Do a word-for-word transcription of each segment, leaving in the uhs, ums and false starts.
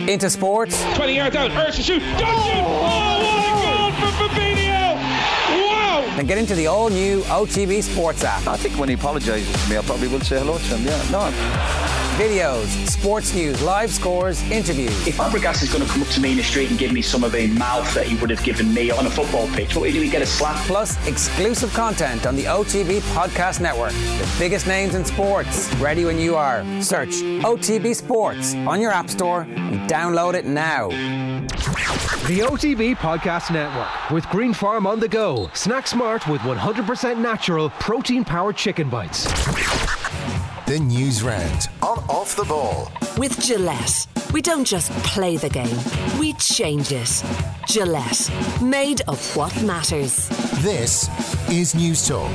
Into sports. twenty yards out, Ursa shoot, don't shoot! Oh, what a goal for Fabinho! Wow! Then get into the all-new O T B Sports app. I think when he apologises to me, I probably will say hello to him, yeah. No. Videos, sports news, live scores, interviews. If Fabregas is going to come up to me in the street and give me some of the mouth that he would have given me on a football pitch, what do we get a slap? Plus exclusive content on the O T B Podcast Network. The biggest names in sports. Ready when you are. Search O T B Sports on your app store and download it now. The O T B Podcast Network with Green Farm on the go. Snack smart with one hundred percent natural protein-powered chicken bites. The news round on Off the Ball. With Gillette, we don't just play the game, we change it. Gillette, made of what matters. This is News Talk.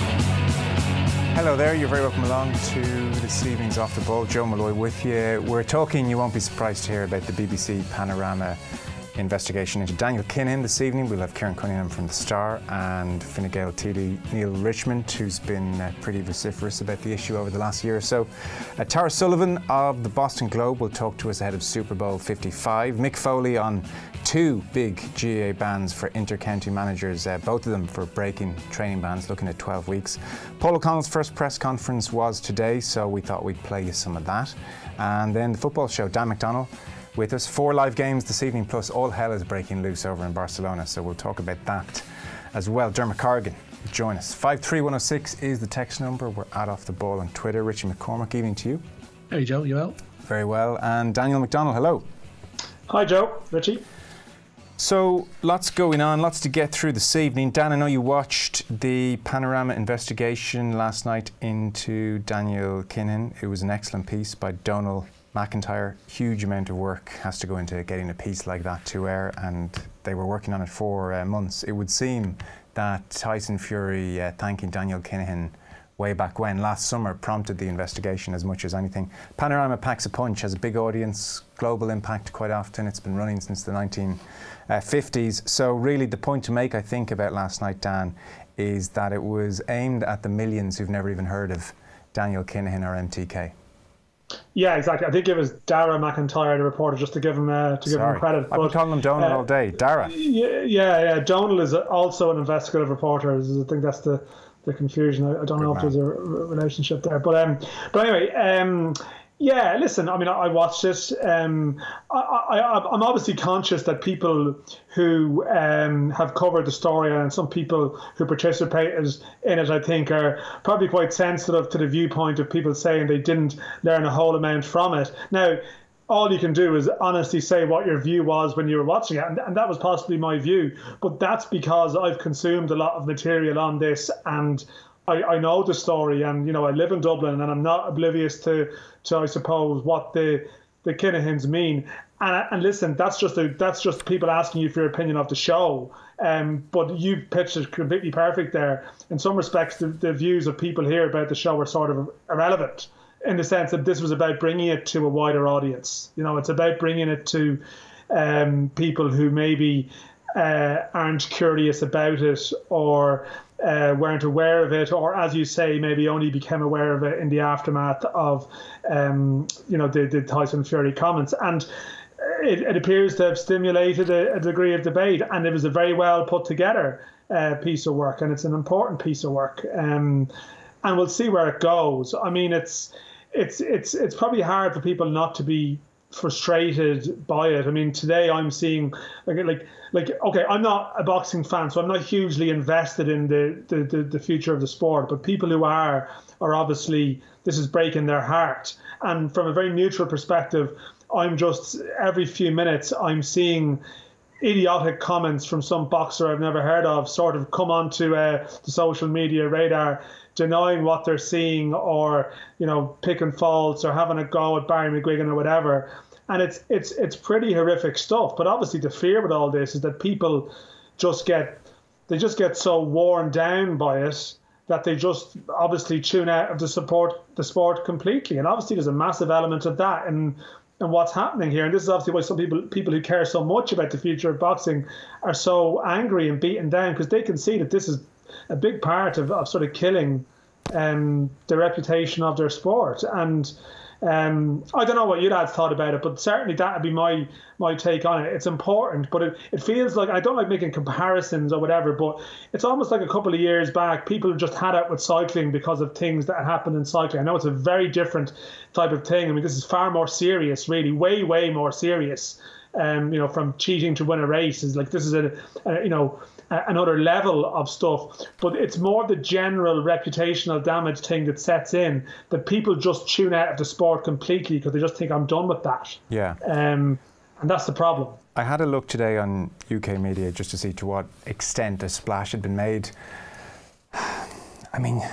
Hello there, you're very welcome along to this evening's Off the Ball. Joe Malloy with you. We're talking, you won't be surprised to hear about the B B C Panorama investigation into Daniel Kinahan this evening. We'll have Kieran Cunningham from The Star and Fine Gael T D Neil Richmond, who's been uh, pretty vociferous about the issue over the last year or so. Uh, Tara Sullivan of the Boston Globe will talk to us ahead of Super Bowl fifty-five. Mick Foley on two big G A A bans for inter-county managers, uh, both of them for breaking training bans, looking at twelve weeks. Paul O'Connell's first press conference was today, so we thought we'd play you some of that. And then the football show, Dan McDonnell with us. Four live games this evening, plus all hell is breaking loose over in Barcelona, so we'll talk about that as well. Dermot Corrigan, join us. five three one oh six is the text number. We're at Off the Ball on Twitter. Richie McCormack, evening to you. Hey Joe, you well? Very well. And Daniel McDonnell, hello. Hi Joe, Richie. So, lots going on, lots to get through this evening. Dan, I know you watched the Panorama investigation last night into Daniel Kinahan. It was an excellent piece by Donal McIntyre. Huge amount of work has to go into getting a piece like that to air, and they were working on it for uh, months. It would seem that Tyson Fury uh, thanking Daniel Kinahan way back when, last summer, prompted the investigation as much as anything. Panorama packs a punch, has a big audience, global impact quite often. It's been running since the nineteen fifties. So really the point to make, I think, about last night, Dan, is that it was aimed at the millions who've never even heard of Daniel Kinahan or M T K. Yeah, exactly. I think it was Dara McIntyre, the reporter, just to give him uh, to give Sorry. him credit. I've been calling him Donal uh, all day. Dara. Yeah, yeah, yeah. Donal is also an investigative reporter. I think that's the, the confusion. I, I don't Good know man. if there's a relationship there, but um, but anyway, um, yeah. Listen, I mean, I, I watched it. Um, I, I, I'm obviously conscious that people who um, have covered the story and some people who participated in it, I think, are probably quite sensitive to the viewpoint of people saying they didn't learn a whole amount from it. Now, all you can do is honestly say what your view was when you were watching it, and, and that was possibly my view. But that's because I've consumed a lot of material on this, and I, I know the story, and you know I live in Dublin, and I'm not oblivious to, to I suppose, what the the Kinahans mean. And, and listen, that's just a, that's just people asking you for your opinion of the show. Um, but you pitched it completely perfect there. In some respects, the, the views of people here about the show are sort of irrelevant, in the sense that this was about bringing it to a wider audience. You know, it's about bringing it to um, people who maybe uh, aren't curious about it, or uh, weren't aware of it, or, as you say, maybe only became aware of it in the aftermath of, um, you know, the, the Tyson Fury comments. And it, it appears to have stimulated a, a degree of debate, and it was a very well put together uh, piece of work, and it's an important piece of work. Um, and we'll see where it goes. I mean, it's it's it's it's probably hard for people not to be frustrated by it. I mean, today I'm seeing like like like okay, I'm not a boxing fan, so I'm not hugely invested in the the, the, the future of the sport, but people who are are obviously, this is breaking their heart. And from a very neutral perspective, I'm just, every few minutes I'm seeing idiotic comments from some boxer I've never heard of sort of come onto uh, the social media radar, denying what they're seeing, or, you know, picking faults or having a go at Barry McGuigan or whatever. And it's it's it's pretty horrific stuff. But obviously the fear with all this is that people just get, they just get so worn down by it that they just obviously tune out of the support the sport completely. And obviously there's a massive element of that and and what's happening here. And this is obviously why some people people who care so much about the future of boxing are so angry and beaten down, because they can see that this is a big part of, of sort of killing um, the reputation of their sport. And Um, I don't know what your lads thought about it, but certainly that would be my my take on it. It's important, but it, it feels like, I don't like making comparisons or whatever, but it's almost like a couple of years back, people just had it with cycling because of things that had happened in cycling. I know it's a very different type of thing. I mean, this is far more serious, really, way, way more serious. Um, you know, from cheating to win a race is like, this is a, a you know, a, another level of stuff. But it's more the general reputational damage thing that sets in, that people just tune out of the sport completely because they just think, I'm done with that. Yeah. Um, and that's the problem. I had a look today on U K media just to see to what extent a splash had been made. I mean,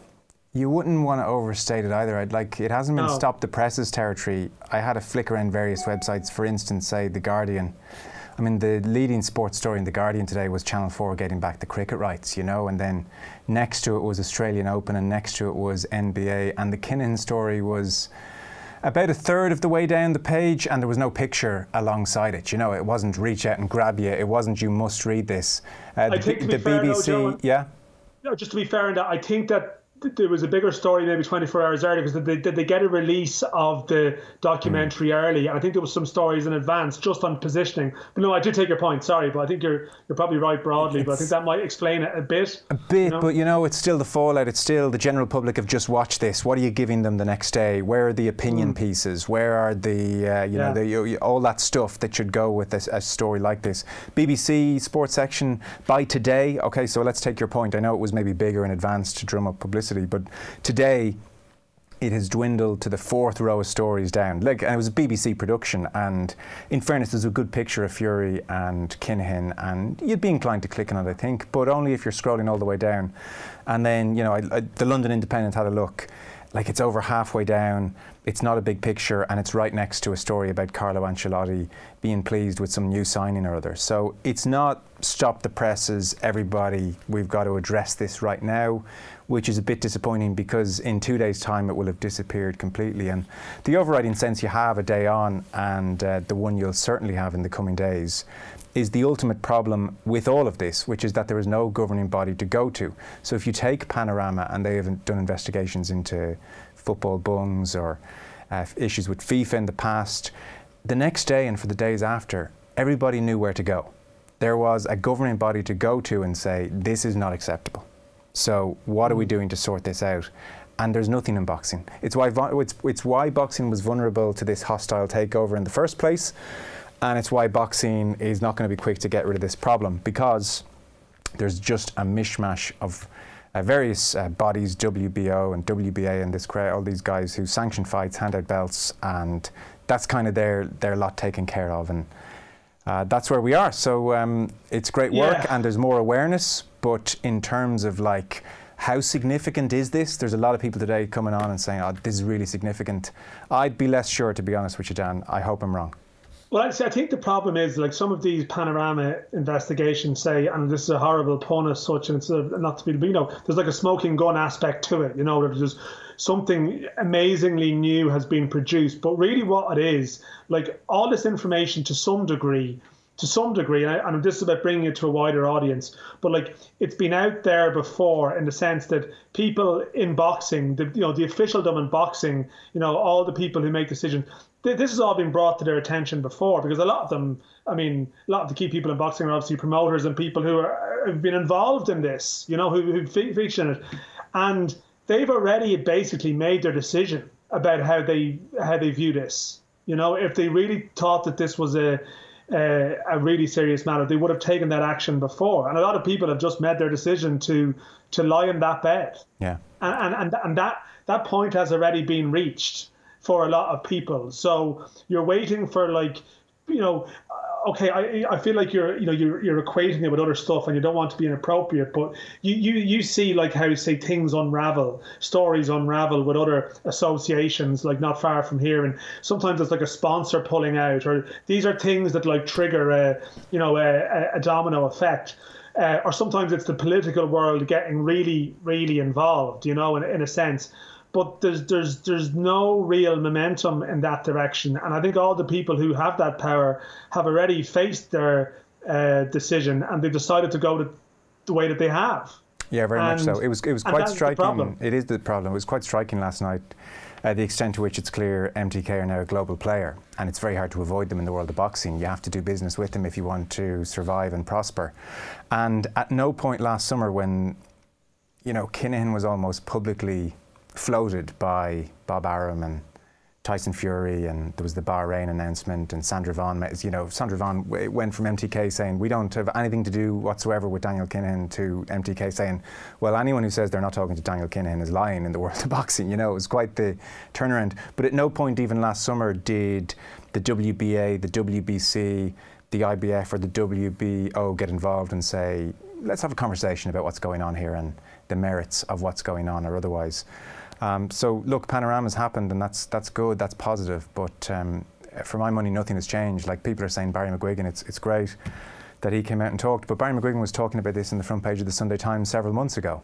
you wouldn't want to overstate it either. I'd like, it hasn't been No. stop the presses territory. I had a flick around various websites, for instance, say The Guardian. I mean, the leading sports story in The Guardian today was Channel four getting back the cricket rights, you know, and then next to it was Australian Open, and next to it was N B A, and the Kinahan story was about a third of the way down the page, and there was no picture alongside it. You know, it wasn't reach out and grab you. It wasn't you must read this. Uh, I the think to be the fair, B B C, though, Joe, yeah. No, just to be fair in that, I think that th- there was a bigger story maybe twenty-four hours earlier, because did they, did they get a release of the documentary mm. early? I think there was some stories in advance just on positioning. But no, I do take your point, sorry, but I think you're you're probably right broadly, it's, but I think that might explain it a bit. A bit, you know? but you know, it's still the fallout. It's still the general public have just watched this. What are you giving them the next day? Where are the opinion mm. pieces? Where are the, uh, you yeah. know, the, you, all that stuff that should go with a, a story like this? B B C sports section by today. Okay, so let's take your point. I know it was maybe bigger in advance to drum up publicity, but today it has dwindled to the fourth row of stories down. Like, and it was a B B C production, and in fairness, there's a good picture of Fury and Kinahan, and you'd be inclined to click on it, I think, but only if you're scrolling all the way down. And then, you know, I, I, the London Independent had a look. Like, it's over halfway down, it's not a big picture, and it's right next to a story about Carlo Ancelotti being pleased with some new signing or other. So it's not stop the presses, everybody, we've got to address this right now, which is a bit disappointing because in two days' time it will have disappeared completely. And the overriding sense you have a day on, and uh, the one you'll certainly have in the coming days, is the ultimate problem with all of this, which is that there is no governing body to go to. So if you take Panorama, and they have done investigations into football bungs or uh, issues with FIFA in the past, the next day and for the days after, everybody knew where to go. There was a governing body to go to and say, this is not acceptable. So what are we doing to sort this out? And there's nothing in boxing. It's why, it's, it's why boxing was vulnerable to this hostile takeover in the first place. And it's why boxing is not going to be quick to get rid of this problem, because there's just a mishmash of uh, various uh, bodies, W B O and W B A and this crowd, all these guys who sanction fights, hand out belts, and that's kind of their, their lot taken care of. And uh, that's where we are. So um, it's great work, yeah. and there's more awareness. But in terms of like, how significant is this? There's a lot of people today coming on and saying, oh, this is really significant. I'd be less sure, to be honest with you, Dan. I hope I'm wrong. Well, I think the problem is, like, some of these Panorama investigations say, and this is a horrible pun as such, and it's a, not to be, but, you know, there's like a smoking gun aspect to it, you know, there's something amazingly new has been produced. But really what it is, like, all this information to some degree, to some degree, and, I, and this is about bringing it to a wider audience, but like, it's been out there before in the sense that people in boxing, the, you know, the officialdom in boxing, you know, all the people who make decisions, this has all been brought to their attention before, because a lot of them, I mean, a lot of the key people in boxing are obviously promoters and people who are, have been involved in this, you know, who, who feature in it. And they've already basically made their decision about how they how they view this. You know, if they really thought that this was a, a, a really serious matter, they would have taken that action before. And a lot of people have just made their decision to to lie in that bed. Yeah. And, and, and that, that point has already been reached for a lot of people. So you're waiting for, like, you know, okay, I I feel like you're you know you're you're equating it with other stuff, and you don't want to be inappropriate, but you you you see like how, say, things unravel, stories unravel with other associations, like not far from here, and sometimes it's like a sponsor pulling out, or these are things that like trigger a you know a, a domino effect. Uh, or sometimes it's the political world getting really, really involved, you know, in, in a sense. But there's there's there's no real momentum in that direction. And I think all the people who have that power have already faced their uh, decision, and they've decided to go the, the way that they have. Yeah, very and, much so. It was it was quite striking. It is the problem. It was quite striking last night, uh, the extent to which it's clear M T K are now a global player, and it's very hard to avoid them in the world of boxing. You have to do business with them if you want to survive and prosper. And at no point last summer, when you know Kinahan was almost publicly floated by Bob Arum and Tyson Fury, and there was the Bahrain announcement, and Sandra Vaughan, you know, Sandra Vaughan went from M T K saying, we don't have anything to do whatsoever with Daniel Kinahan, to M T K saying, well, anyone who says they're not talking to Daniel Kinahan is lying in the world of boxing. You know, it was quite the turnaround. But at no point even last summer did the W B A, the W B C, the I B F or the W B O get involved and say, let's have a conversation about what's going on here and the merits of what's going on or otherwise. Um, so look, Panorama's happened, and that's that's good, that's positive. But um, for my money, nothing has changed. Like people are saying, Barry McGuigan, it's it's great that he came out and talked. But Barry McGuigan was talking about this in the front page of the Sunday Times several months ago.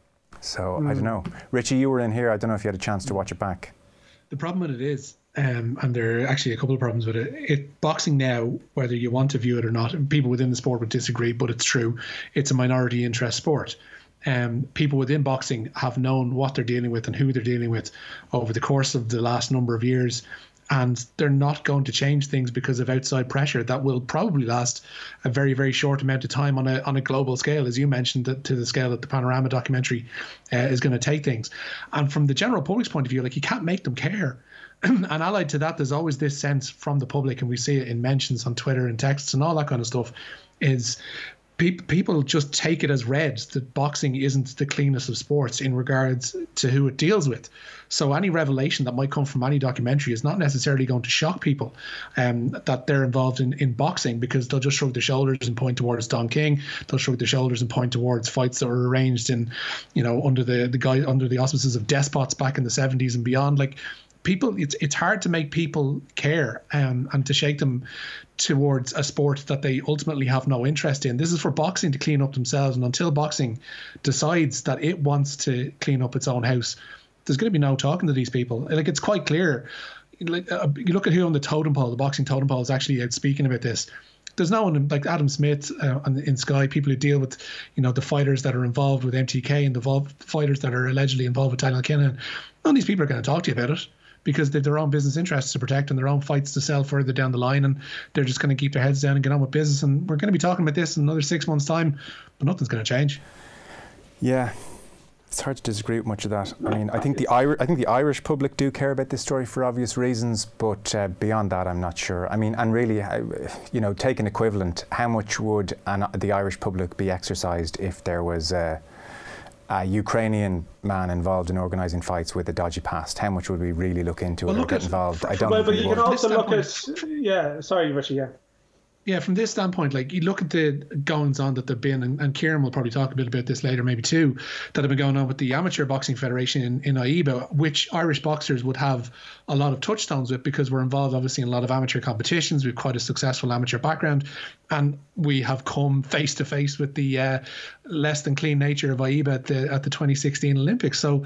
So mm. I don't know, Richie, you were in here. I don't know if you had a chance to watch it back. The problem with it is, um, and there are actually a couple of problems with it. It boxing now, whether you want to view it or not, people within the sport would disagree, but it's true. It's a minority interest sport. Um, people within boxing have known what they're dealing with and who they're dealing with over the course of the last number of years, and they're not going to change things because of outside pressure that will probably last a very, very short amount of time on a on a global scale, as you mentioned, that, to the scale that the Panorama documentary uh, is going to take things. And from the general public's point of view, like, you can't make them care. And allied to that, there's always this sense from the public, and we see it in mentions on Twitter and texts and all that kind of stuff, is people just take it as read that boxing isn't the cleanest of sports in regards to who it deals with. So any revelation that might come from any documentary is not necessarily going to shock people um, that they're involved in, in boxing, because they'll just shrug their shoulders and point towards Don King. They'll shrug their shoulders and point towards fights that were arranged in, you know, under the the guy under the auspices of despots back in the seventies and beyond. Like, people, it's it's hard to make people care um, and to shake them towards a sport that they ultimately have no interest in. This is for boxing to clean up themselves, and until boxing decides that it wants to clean up its own house, there's going to be no talking to these people. Like, it's quite clear. Like, uh, you look at who on the totem pole, the boxing totem pole, is actually out speaking about this. There's no one like Adam Smith uh, in Sky, people who deal with, you know, the fighters that are involved with M T K and the vol- fighters that are allegedly involved with Daniel Kinahan. None of these people are going to talk to you about it, because they've their own business interests to protect and their own fights to sell further down the line, and they're just going to keep their heads down and get on with business. And we're going to be talking about this in another six months' time, but nothing's going to change. Yeah, it's hard to disagree with much of that. I mean, I think the Irish, I think the Irish public do care about this story for obvious reasons, but uh, beyond that, I'm not sure. I mean, and really, you know, take an equivalent. How much would an, the Irish public be exercised if there was a a Ukrainian man involved in organising fights with a dodgy past? How much would we really look into well, it look or get involved? I don't well, know. But you can also look at, yeah, sorry, Richie, yeah. Yeah, from this standpoint, like, you look at the goings on that there've been, and, and Kieran will probably talk a bit about this later, maybe too, that have been going on with the Amateur Boxing Federation in, in I E B A, which Irish boxers would have a lot of touchstones with, because we're involved obviously in a lot of amateur competitions. We've quite a successful amateur background, and we have come face to face with the uh, less than clean nature of I E B A at the at the twenty sixteen Olympics. So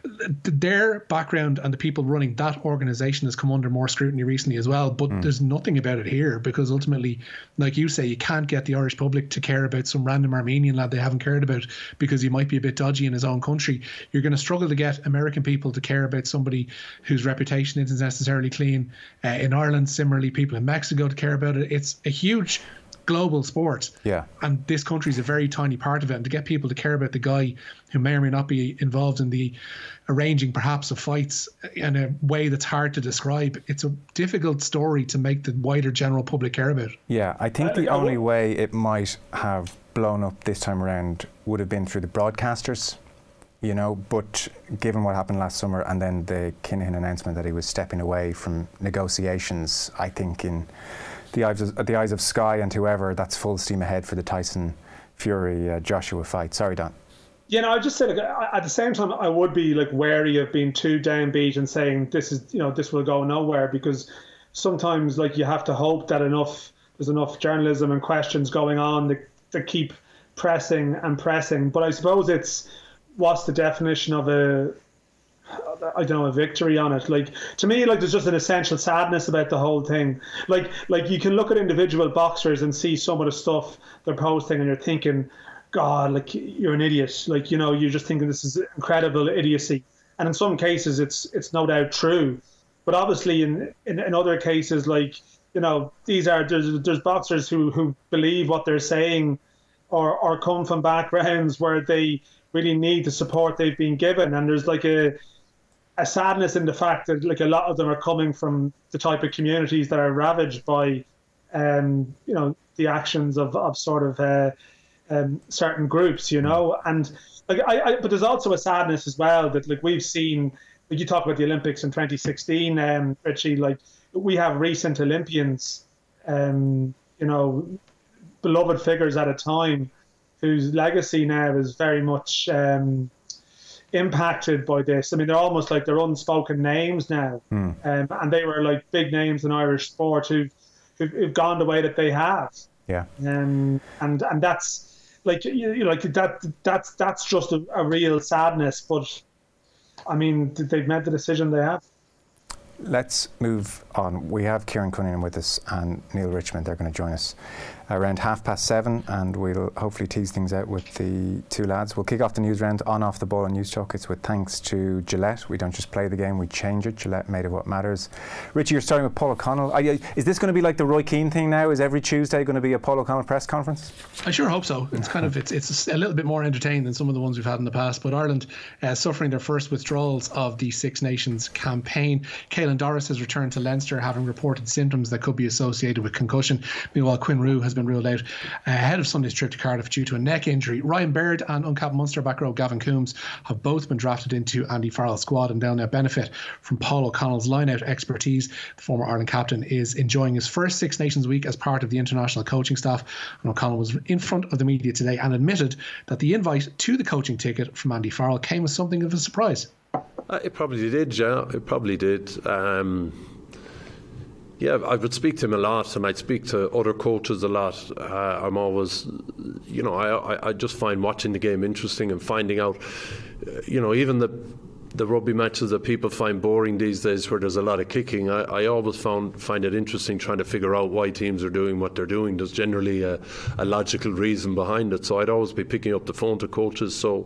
their background and the people running that organisation has come under more scrutiny recently as well. But mm. there's nothing about it here, because ultimately, like you say, you can't get the Irish public to care about some random Armenian lad they haven't cared about because he might be a bit dodgy in his own country. You're going to struggle to get American people to care about somebody whose reputation isn't necessarily clean. Uh, in Ireland, similarly, people in Mexico to care about it. It's a huge global sport, yeah, and this country is a very tiny part of it. And to get people to care about the guy who may or may not be involved in the arranging perhaps of fights in a way that's hard to describe, it's a difficult story to make the wider general public care about. Yeah, I think the only way it might have blown up this time around would have been through the broadcasters, you know, but given what happened last summer and then the Kinahan announcement that he was stepping away from negotiations, I think in the eyes of, the eyes of Sky and whoever, that's full steam ahead for the Tyson Fury uh, Joshua fight. Sorry, Don. Yeah, no, I just say, like, at the same time, I would be like wary of being too downbeat and saying this is, you know, this will go nowhere, because sometimes, like, you have to hope that enough there's enough journalism and questions going on that, that keep pressing and pressing. But I suppose it's, what's the definition of a, I don't know, a victory on it? Like, to me, like, there's just an essential sadness about the whole thing. Like, like you can look at individual boxers and see some of the stuff they're posting, and you're thinking, God, like you're an idiot. Like, you know, you're just thinking this is incredible idiocy. And in some cases, it's it's no doubt true. But obviously, in, in, in other cases, like, you know, these are there's, there's boxers who, who believe what they're saying, or or come from backgrounds where they really need the support they've been given. And there's like a a sadness in the fact that like a lot of them are coming from the type of communities that are ravaged by, um, you know, the actions of, of sort of uh, um, certain groups, you know. And like I, I, but there's also a sadness as well that like we've seen. Like you talk about the Olympics in twenty sixteen, um, Richie. Like we have recent Olympians, um, you know, beloved figures at a time, whose legacy now is very much um, impacted by this. I mean, they're almost like they're unspoken names now, mm. um, and they were like big names in Irish sport who've, who've, who've gone the way that they have. Yeah, um, and and that's like you know, like that. That's that's just a, a real sadness, but. I mean, they've made the decision they have. Let's move on. We have Kieran Cunningham with us and Neil Richmond. They're going to join us around half past seven, and we'll hopefully tease things out with the two lads. We'll kick off the news round on Off the Ball on News Talk. It's with thanks to Gillette. We don't just play the game, we change it. Gillette, made of what matters. Richie, you're starting with Paul O'Connell. Are you, is this going to be like the Roy Keane thing now? Is every Tuesday going to be a Paul O'Connell press conference? I sure hope so. It's kind of it's it's a little bit more entertaining than some of the ones we've had in the past. But Ireland uh, suffering their first withdrawals of the Six Nations campaign. Caelan Doris has returned to Leinster, having reported symptoms that could be associated with concussion. Meanwhile, Quinn Roux has been ruled out ahead of Sunday's trip to Cardiff due to a neck injury. Ryan Baird and uncapped Munster back row Gavin Coombs have both been drafted into Andy Farrell's squad, and they'll now benefit from Paul O'Connell's line-out expertise. The former Ireland captain is enjoying his first Six Nations week as part of the international coaching staff, and O'Connell was in front of the media today and admitted that the invite to the coaching ticket from Andy Farrell came as something of a surprise. Uh, it probably did, yeah. It probably did. Um, yeah, I would speak to him a lot, and I'd speak to other coaches a lot. Uh, I'm always, you know, I, I just find watching the game interesting and finding out, uh, you know, even the the rugby matches that people find boring these days where there's a lot of kicking. I, I always found find it interesting trying to figure out why teams are doing what they're doing. There's generally a, a logical reason behind it. So I'd always be picking up the phone to coaches. So,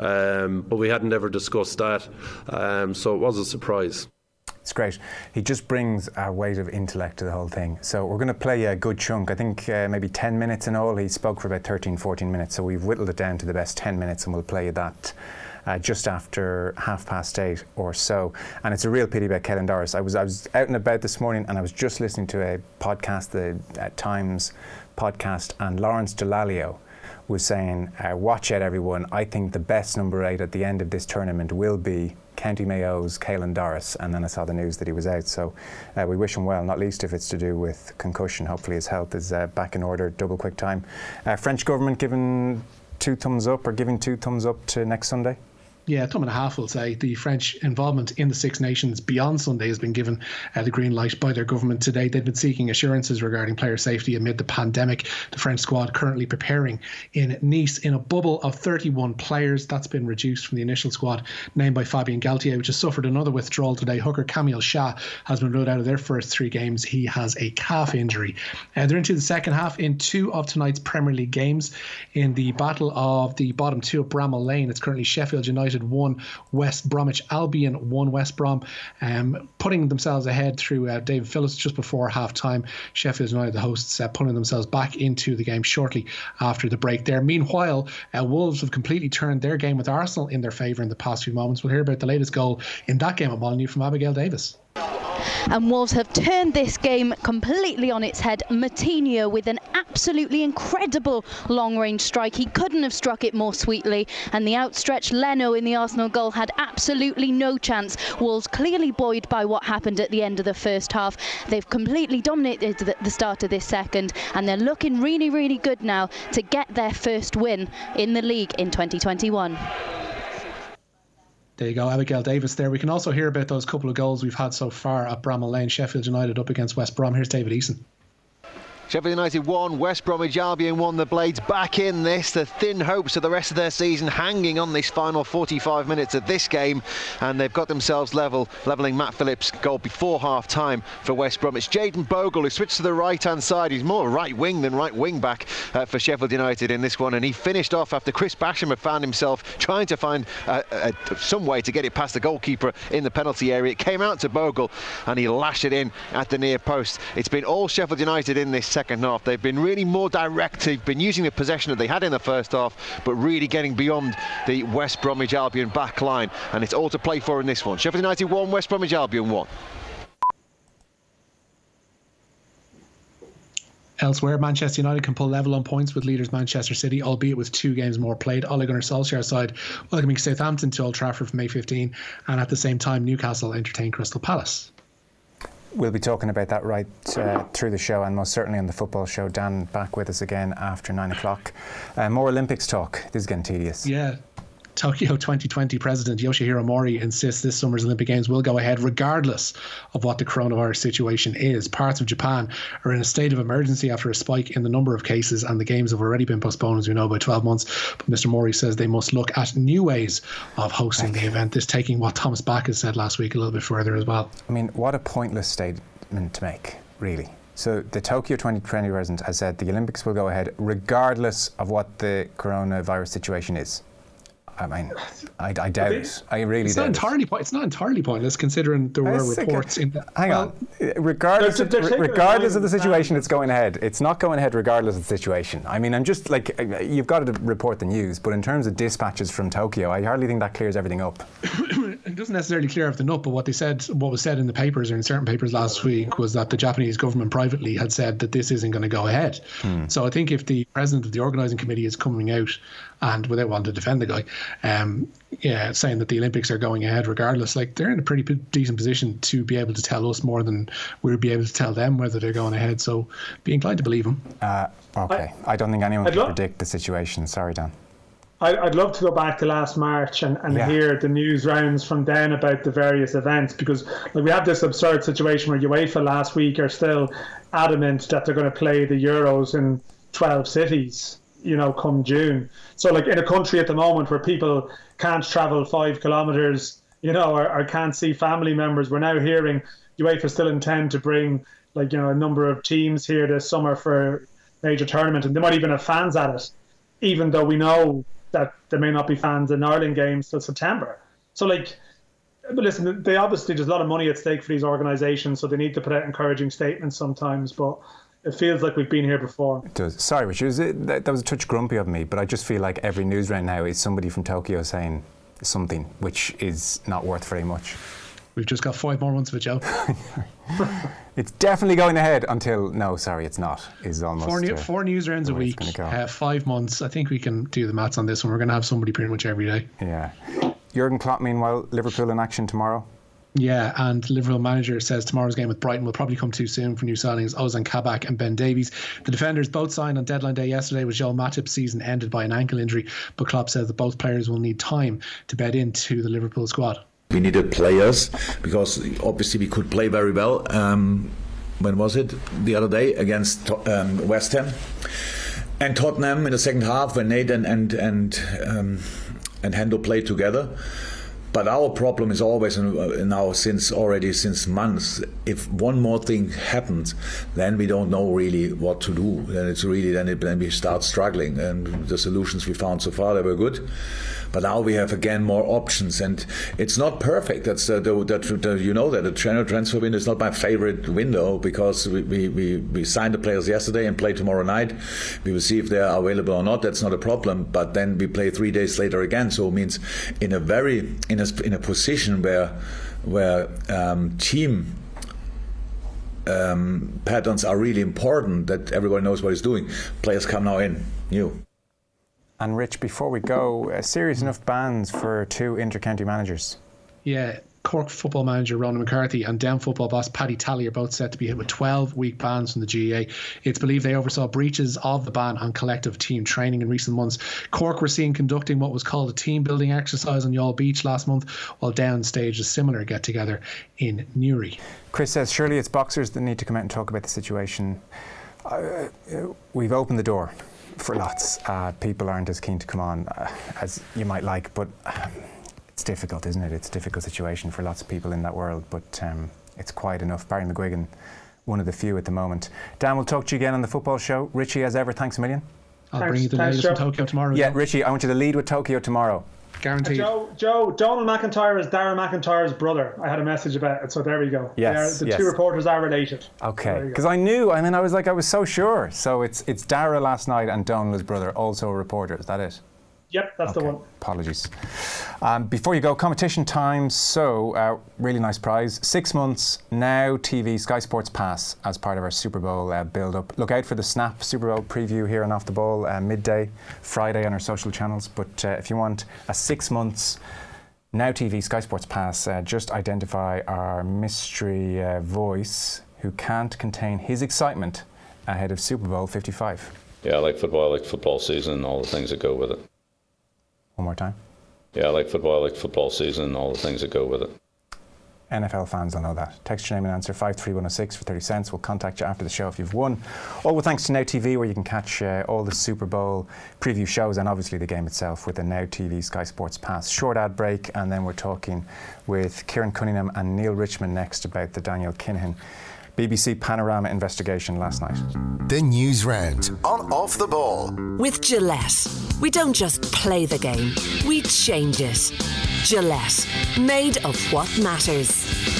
um, but we hadn't ever discussed that. Um, so it was a surprise. It's great. He just brings a weight of intellect to the whole thing. So we're going to play a good chunk. I think uh, maybe ten minutes in all. He spoke for about thirteen, fourteen minutes. So we've whittled it down to the best ten minutes, and we'll play you that uh, just after half past eight or so. And it's a real pity about Caelan Doris. I was I was out and about this morning, and I was just listening to a podcast, the uh, Times podcast, and Lawrence Dallaglio was saying, uh, watch out everyone, I think the best number eight at the end of this tournament will be County Mayo's Caelan Doris. And then I saw the news that he was out, so uh, we wish him well, not least if it's to do with concussion. Hopefully his health is uh, back in order. Double quick time. Uh, French government giving two thumbs up or giving two thumbs up to next Sunday? Yeah, thumb and a half, we'll say. The French involvement in the Six Nations beyond Sunday has been given uh, the green light by their government today. They've been seeking assurances regarding player safety amid the pandemic. The French squad currently preparing in Nice in a bubble of thirty-one players. That's been reduced from the initial squad named by Fabien Galtier, which has suffered another withdrawal today. Hooker Camille Shah has been ruled out of their first three games. He has a calf injury. Uh, they're into the second half in two of tonight's Premier League games. In the battle of the bottom two of Bramall Lane, it's currently Sheffield United one, West Bromwich Albion one. West Brom um, putting themselves ahead through uh, David Phillips just before half time. Sheffield United, the hosts, uh, pulling themselves back into the game shortly after the break there. Meanwhile, uh, Wolves have completely turned their game with Arsenal in their favour in the past few moments. We'll hear about the latest goal in that game at Molineux from Abigail Davis. And Wolves have turned this game completely on its head. Moutinho with an absolutely incredible long-range strike. He couldn't have struck it more sweetly. And the outstretched Leno in the Arsenal goal had absolutely no chance. Wolves clearly buoyed by what happened at the end of the first half. They've completely dominated the start of this second, and they're looking really, really good now to get their first win in the league in twenty twenty-one. There you go, Abigail Davis there. We can also hear about those couple of goals we've had so far at Bramall Lane. Sheffield United up against West Brom. Here's David Eason. Sheffield United won, West Bromwich Albion won. The Blades back in this, the thin hopes of the rest of their season hanging on this final forty-five minutes of this game, and they've got themselves level, levelling Matt Phillips' goal before half-time for West Bromwich. Jayden Bogle, who switched to the right-hand side, he's more right wing than right wing back uh, for Sheffield United in this one, and he finished off after Chris Basham had found himself trying to find uh, uh, some way to get it past the goalkeeper in the penalty area. It came out to Bogle and he lashed it in at the near post. It's been all Sheffield United in this second half. They've been really more direct. They've been using the possession that they had in the first half, but really getting beyond the West Bromwich Albion back line, and it's all to play for in this one. Sheffield United won, West Bromwich Albion won. Elsewhere, Manchester United can pull level on points with leaders Manchester City, albeit with two games more played. Ole Gunnar Solskjaer's side welcoming Southampton to Old Trafford for May fifteenth, and at the same time Newcastle entertain Crystal Palace. We'll be talking about that right uh, through the show, and most certainly on the football show. Dan back with us again after nine o'clock. Uh, more Olympics talk. This is getting tedious. Yeah. Tokyo twenty twenty President Yoshihiro Mori insists this summer's Olympic Games will go ahead regardless of what the coronavirus situation is. Parts of Japan are in a state of emergency after a spike in the number of cases, and the Games have already been postponed, as we know, by twelve months. But Mister Mori says they must look at new ways of hosting the event, this taking what Thomas Bach has said last week a little bit further as well. I mean, what a pointless statement to make, really. So the Tokyo twenty twenty President has said the Olympics will go ahead regardless of what the coronavirus situation is. I mean, I, I doubt it. I really it's doubt not entirely po- It's not entirely pointless, considering there were reports in. The, hang well, on, regardless, they're, they're of, regardless of the situation, it's going ahead. It's not going ahead regardless of the situation. I mean, I'm just like, you've got to report the news, but in terms of dispatches from Tokyo, I hardly think that clears everything up. It doesn't necessarily clear everything up, but what they said, what was said in the papers or in certain papers last week was that the Japanese government privately had said that this isn't going to go ahead. Hmm. So I think if the president of the organising committee is coming out and, without wanting to defend the guy, um, yeah, saying that the Olympics are going ahead regardless, like they're in a pretty decent position to be able to tell us more than we'll be able to tell them whether they're going ahead. So be inclined to believe them. Uh, okay, I, I don't think anyone I'd can lo- predict the situation. Sorry, Dan. I'd love to go back to last March and, and yeah. hear the news rounds from then about the various events, because like, we have this absurd situation where UEFA last week are still adamant that they're going to play the Euros in twelve cities, you know, come June. So like in a country at the moment where people can't travel five kilometres, you know, or, or can't see family members, we're now hearing UEFA still intend to bring like, you know, a number of teams here this summer for a major tournament, and they might even have fans at it, even though we know that there may not be fans in Ireland games till September. So like, but listen, they obviously, there's a lot of money at stake for these organisations, so they need to put out encouraging statements sometimes, but it feels like we've been here before. It does. Sorry, Richard, that was a touch grumpy of me, but I just feel like every news round now is somebody from Tokyo saying something which is not worth very much. We've just got five more months of it, Joe. It's definitely going ahead until, no, sorry, it's not. Is almost four, new, uh, four news rounds a week, uh, five months. I think we can do the maths on this one. We're going to have somebody pretty much every day. Yeah. Jurgen Klopp, meanwhile, Liverpool in action tomorrow. Yeah, and Liverpool manager says tomorrow's game with Brighton will probably come too soon for new signings Ozan Kabak and Ben Davies. The defenders both signed on deadline day yesterday, with Joel Matip's season ended by an ankle injury, but Klopp says that both players will need time to bed into the Liverpool squad. We needed players because obviously we could play very well. Um, when was it? The other day against um, West Ham and Tottenham in the second half when Nate and and and, um, and Hendo played together. But our problem is always now, since already since months, if one more thing happens, then we don't know really what to do. Then it's really then, it, then we start struggling. And the solutions we found so far, they were good. But now we have again more options, and it's not perfect. That's uh, the, the, the, you know that the transfer window is not my favorite window, because we, we, we, we signed the players yesterday and play tomorrow night. We will see if they are available or not. That's not a problem. But then we play three days later again. So it means in a very in a in a position where where um, team um, patterns are really important, that everybody knows what he's doing. Players come now in new. And Rich, before we go, uh, serious enough bans for two inter-county managers. Yeah, Cork football manager Ronan McCarthy and Down football boss Paddy Talley are both set to be hit with twelve-week bans from the G A A. It's believed they oversaw breaches of the ban on collective team training in recent months. Cork were seen conducting what was called a team-building exercise on Youghal Beach last month, while Down staged a similar get-together in Newry. Chris says, surely it's boxers that need to come out and talk about the situation. uh, we've opened the door for lots. Uh, people aren't as keen to come on uh, as you might like, but um, it's difficult, isn't it? It's a difficult situation for lots of people in that world, but um, it's quiet enough. Barry McGuigan, one of the few at the moment. Dan, we'll talk to you again on the football show. Richie, as ever, thanks a million. I'll thanks, bring you the latest from Tokyo tomorrow. Yeah, Richie, I want you to lead with Tokyo tomorrow. Guaranteed. Uh, Joe, Joe, Donald McIntyre is Darren McIntyre's brother. I had a message about it, so there we go. Yes, the yes. two reporters are related. Okay, because I knew, I mean, I was like, I was so sure. So it's it's Dara last night and Donald, his brother, also a reporter. Is that it? Yep, that's okay. the one. Apologies. Um, before you go, competition time. So, uh, really nice prize. Six months Now T V Sky Sports Pass as part of our Super Bowl uh, build-up. Look out for the Snap Super Bowl preview here on Off the Ball uh, midday, Friday on our social channels. But uh, if you want a six months Now T V Sky Sports Pass, uh, just identify our mystery uh, voice who can't contain his excitement ahead of Super Bowl fifty-five. Yeah, I like football. I like football season and all the things that go with it. One more time. Yeah, I like football. I like football season and all the things that go with it. N F L fans will know that. Text your name and answer five three one oh six for thirty cents. We'll contact you after the show if you've won. All with thanks to Now T V, where you can catch uh, all the Super Bowl preview shows and obviously the game itself with the Now T V Sky Sports Pass. Short ad break, and then we're talking with Kieran Cunningham and Neil Richmond next about the Daniel Kinahan B B C Panorama investigation last night. The News Round on Off the Ball. With Gillette, we don't just play the game, we change it. Gillette, made of what matters.